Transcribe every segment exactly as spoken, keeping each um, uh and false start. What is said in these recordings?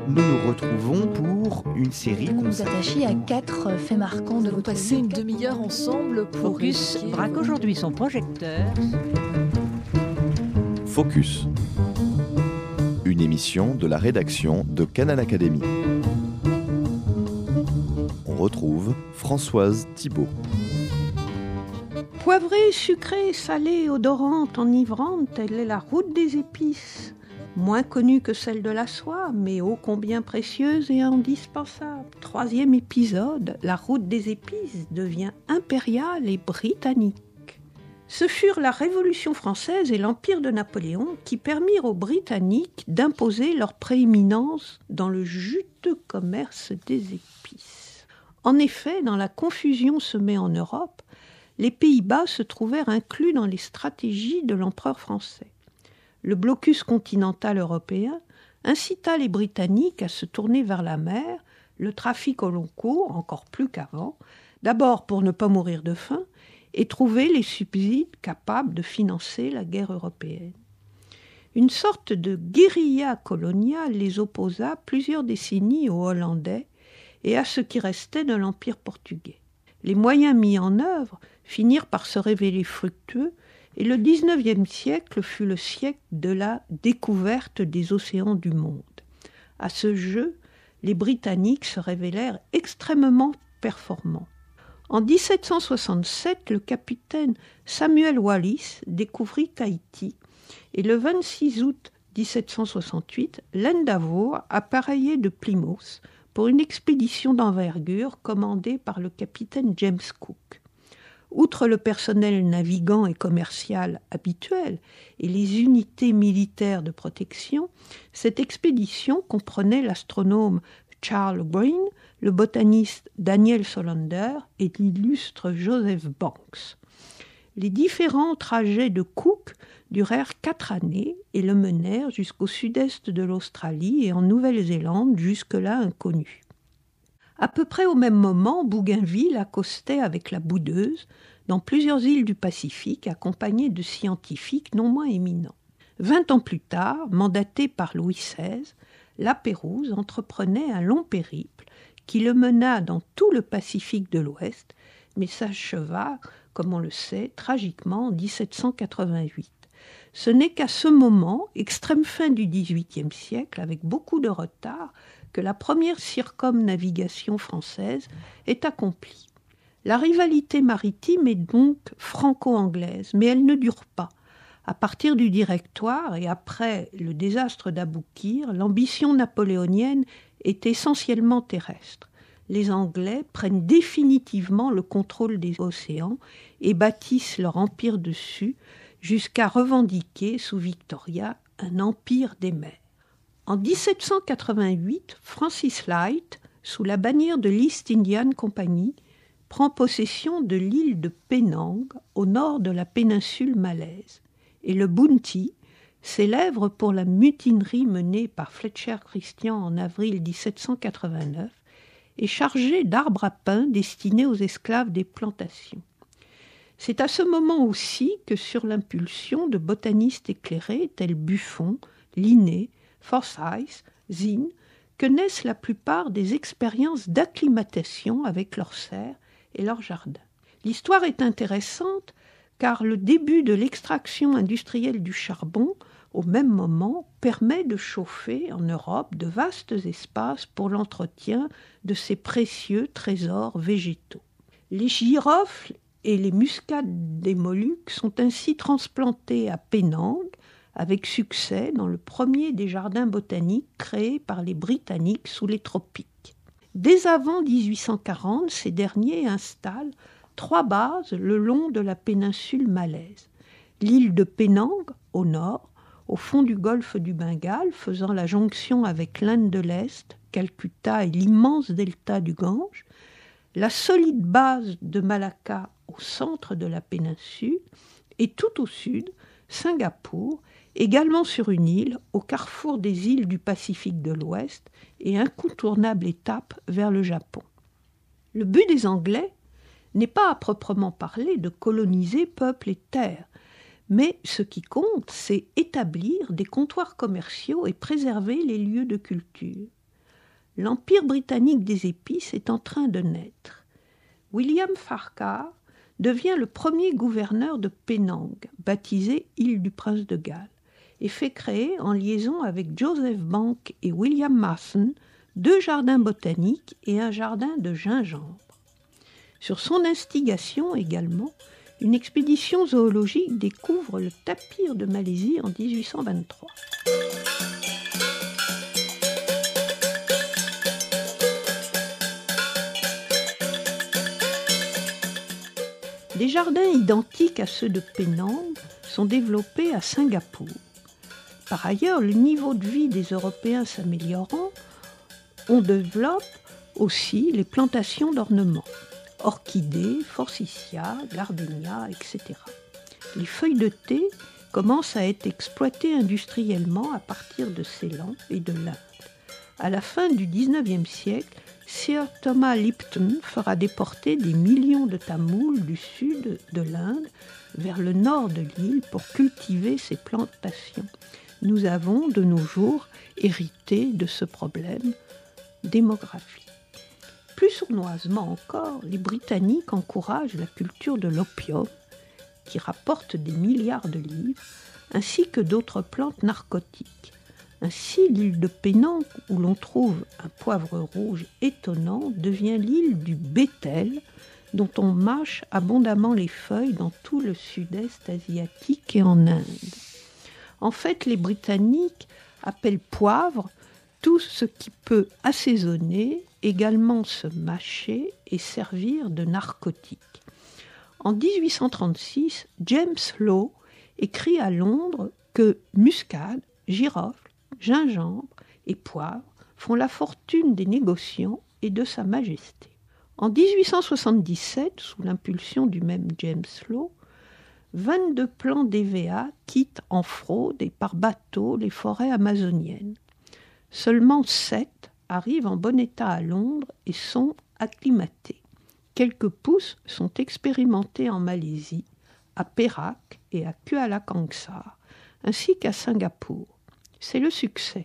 nous nous retrouvons pour une série Vous nous consacrée... attachez à quatre faits marquants de Nous votre passer vie. une demi-heure ensemble pour Focus évoquer- braque aujourd'hui son projecteur. Focus. Une émission de la rédaction de Canal Académie. On retrouve Françoise Thibault. Poivrée, sucrée, salée, odorante, enivrante, telle est la route des épices. Moins connue que celle de la soie, mais ô combien précieuse et indispensable. Troisième épisode, la route des épices devient impériale et britannique. Ce furent la Révolution française et l'Empire de Napoléon qui permirent aux Britanniques d'imposer leur prééminence dans le juteux commerce des épices. En effet, dans la confusion semée en Europe, les Pays-Bas se trouvèrent inclus dans les stratégies de l'empereur français. Le blocus continental européen incita les Britanniques à se tourner vers la mer, le trafic au long cours, encore plus qu'avant, d'abord pour ne pas mourir de faim, et trouver les subsides capables de financer la guerre européenne. Une sorte de guérilla coloniale les opposa plusieurs décennies aux Hollandais et à ce qui restait de l'Empire portugais. Les moyens mis en œuvre finirent par se révéler fructueux, et le dix-neuvième siècle fut le siècle de la découverte des océans du monde. À ce jeu, les Britanniques se révélèrent extrêmement performants. En dix-sept cent soixante-sept, le capitaine Samuel Wallis découvrit Tahiti, et le vingt-six août dix-sept cent soixante-huit, l'Endeavour appareillait de Plymouth pour une expédition d'envergure commandée par le capitaine James Cook. Outre le personnel navigant et commercial habituel et les unités militaires de protection, cette expédition comprenait l'astronome Charles Green, le botaniste Daniel Solander et l'illustre Joseph Banks. Les différents trajets de Cook durèrent quatre années et le menèrent jusqu'au sud-est de l'Australie et en Nouvelle-Zélande, jusque-là inconnus. À peu près au même moment, Bougainville accostait avec la Boudeuse dans plusieurs îles du Pacifique, accompagné de scientifiques non moins éminents. Vingt ans plus tard, mandaté par Louis seize, la Pérouse entreprenait un long périple qui le mena dans tout le Pacifique de l'Ouest, mais s'acheva, comme on le sait, tragiquement en dix-sept cent quatre-vingt-huit. Ce n'est qu'à ce moment, extrême fin du dix-huitième siècle, avec beaucoup de retard, que la première circumnavigation française est accomplie. La rivalité maritime est donc franco-anglaise, mais elle ne dure pas. À partir du Directoire et après le désastre d'Aboukir, l'ambition napoléonienne est essentiellement terrestre. Les Anglais prennent définitivement le contrôle des océans et bâtissent leur empire dessus, jusqu'à revendiquer sous Victoria un empire des mers. En dix-sept cent quatre-vingt-huit, Francis Light, sous la bannière de l'East Indian Company, prend possession de l'île de Penang, au nord de la péninsule malaise, et le Bounty, célèbre pour la mutinerie menée par Fletcher Christian en avril dix-sept cent quatre-vingt-neuf, est chargé d'arbres à pain destinés aux esclaves des plantations. C'est à ce moment aussi que, sur l'impulsion de botanistes éclairés tels Buffon, Linné, Forsyth, Zinn, que naissent la plupart des expériences d'acclimatation avec leurs serres et leurs jardins. L'histoire est intéressante car le début de l'extraction industrielle du charbon, au même moment, permet de chauffer en Europe de vastes espaces pour l'entretien de ces précieux trésors végétaux. Les girofles et les muscades des Moluques sont ainsi transplantés à Penang, avec succès dans le premier des jardins botaniques créés par les Britanniques sous les tropiques. Dès avant dix-huit cent quarante, ces derniers installent trois bases le long de la péninsule malaise. L'île de Penang, au nord, au fond du golfe du Bengale, faisant la jonction avec l'Inde de l'Est, Calcutta et l'immense delta du Gange, la solide base de Malacca au centre de la péninsule, et tout au sud, Singapour, également sur une île, au carrefour des îles du Pacifique de l'Ouest, et incontournable étape vers le Japon. Le but des Anglais n'est pas à proprement parler de coloniser peuple et terre, mais ce qui compte, c'est établir des comptoirs commerciaux et préserver les lieux de culture. l'Empire britannique des épices est en train de naître. William Farquhar devient le premier gouverneur de Penang, baptisé île du Prince de Galles, et fait créer, en liaison avec Joseph Banks et William Mason, deux jardins botaniques et un jardin de gingembre. Sur son instigation également, une expédition zoologique découvre le tapir de Malaisie en dix-huit cent vingt-trois. Des jardins identiques à ceux de Penang sont développés à Singapour. Par ailleurs, le niveau de vie des Européens s'améliorant, on développe aussi les plantations d'ornements, orchidées, forsythia, gardénia, et cetera. Les feuilles de thé commencent à être exploitées industriellement à partir de Ceylan et de l'Inde. À la fin du dix-neuvième siècle, Sir Thomas Lipton fera déporter des millions de Tamouls du sud de l'Inde vers le nord de l'île pour cultiver ces plantations. Nous avons de nos jours hérité de ce problème démographique. Plus sournoisement encore, les Britanniques encouragent la culture de l'opium, qui rapporte des milliards de livres, ainsi que d'autres plantes narcotiques. Ainsi, l'île de Penang, où l'on trouve un poivre rouge étonnant, devient l'île du bétel, dont on mâche abondamment les feuilles dans tout le sud-est asiatique et en Inde. En fait, les Britanniques appellent poivre tout ce qui peut assaisonner, également se mâcher et servir de narcotique. En dix-huit cent trente-six, James Law écrit à Londres que muscade, girofle, gingembre et poivre font la fortune des négociants et de Sa Majesté. En dix-huit cent soixante-dix-sept, sous l'impulsion du même James Law, vingt-deux plants d'E V A quittent en fraude et par bateau les forêts amazoniennes. Seulement sept arrivent en bon état à Londres et sont acclimatés. Quelques pousses sont expérimentées en Malaisie, à Perak et à Kuala Kangsar, ainsi qu'à Singapour. C'est le succès.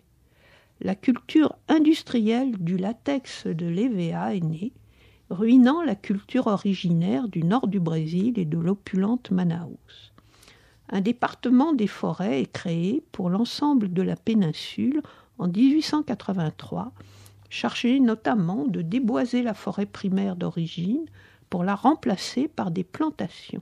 La culture industrielle du latex de l'E V A est née, ruinant la culture originaire du nord du Brésil et de l'opulente Manaus. Un département des forêts est créé pour l'ensemble de la péninsule en dix-huit cent quatre-vingt-trois, chargé notamment de déboiser la forêt primaire d'origine pour la remplacer par des plantations.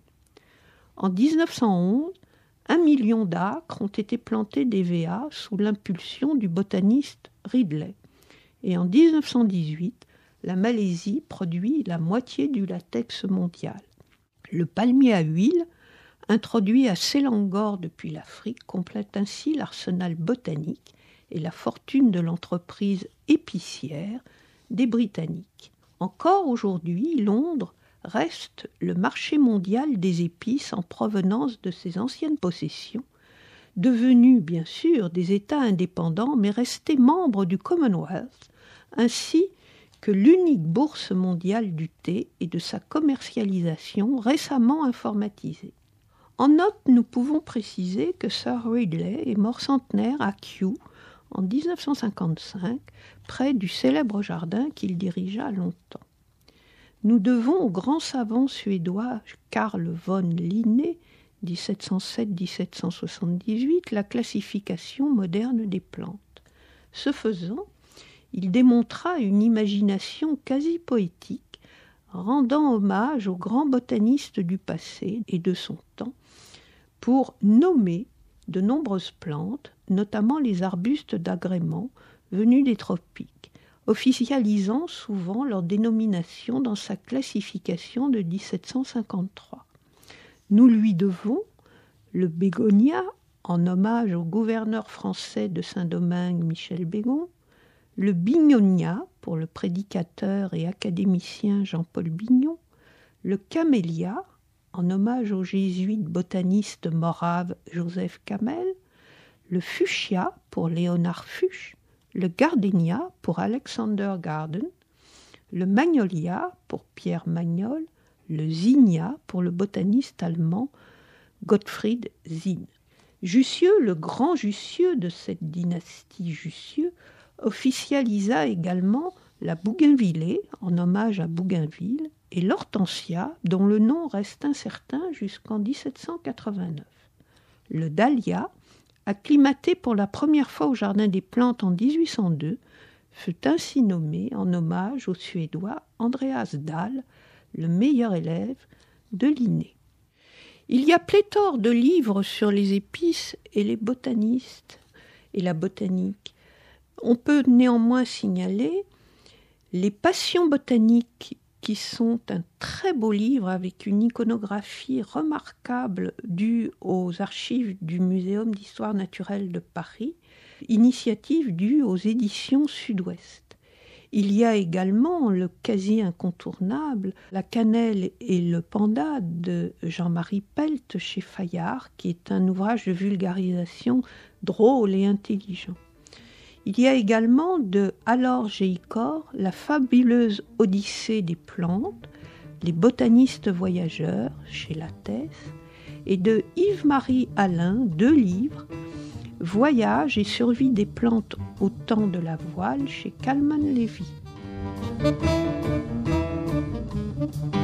En dix-neuf cent onze, un million d'acres ont été plantés d'E V A sous l'impulsion du botaniste Ridley. Et en dix-neuf cent dix-huit, la Malaisie produit la moitié du latex mondial. Le palmier à huile, introduit à Selangor depuis l'Afrique, complète ainsi l'arsenal botanique et la fortune de l'entreprise épicière des Britanniques. Encore aujourd'hui, Londres reste le marché mondial des épices en provenance de ses anciennes possessions, devenus bien sûr des États indépendants, mais restés membres du Commonwealth, ainsi que l'unique bourse mondiale du thé et de sa commercialisation récemment informatisée. En note, nous pouvons préciser que Sir Ridley est mort centenaire à Kew en dix-neuf cent cinquante-cinq, près du célèbre jardin qu'il dirigea longtemps. Nous devons au grand savant suédois Carl von Linné, dix-sept cent sept à dix-sept cent soixante-dix-huit, la classification moderne des plantes. Ce faisant, il démontra une imagination quasi poétique, rendant hommage aux grands botanistes du passé et de son temps, pour nommer de nombreuses plantes, notamment les arbustes d'agrément venus des tropiques, officialisant souvent leur dénomination dans sa classification de dix-sept cent cinquante-trois. Nous lui devons le bégonia, en hommage au gouverneur français de Saint-Domingue Michel Bégon, le bignonia, pour le prédicateur et académicien Jean-Paul Bignon, le camélia, en hommage au jésuite botaniste morave Joseph Camel, le fuchsia, pour Léonard Fuchs, le gardénia, pour Alexander Garden, le magnolia, pour Pierre Magnol, le zinnia, pour le botaniste allemand Gottfried Zinn. Jussieu, le grand Jussieu de cette dynastie Jussieu, officialisa également la bougainvillée, en hommage à Bougainville, et l'hortensia, dont le nom reste incertain jusqu'en dix-sept cent quatre-vingt-neuf. Le dahlia, acclimaté pour la première fois au Jardin des Plantes en dix-huit cent deux, fut ainsi nommé en hommage au Suédois Andreas Dahl, le meilleur élève de Linné. Il y a pléthore de livres sur les épices et les botanistes et la botanique. On peut néanmoins signaler les Passions botaniques, qui sont un très beau livre avec une iconographie remarquable due aux archives du Muséum d'histoire naturelle de Paris, initiative due aux éditions Sud-Ouest. Il y a également le quasi incontournable La cannelle et le panda de Jean-Marie Pelt chez Fayard, qui est un ouvrage de vulgarisation drôle et intelligent. Il y a également de Alor Geikor, La fabuleuse Odyssée des plantes, Les botanistes voyageurs chez Lattès, et de Yves-Marie Alain, deux livres, Voyage et survie des plantes au temps de la voile chez Kalman Levy.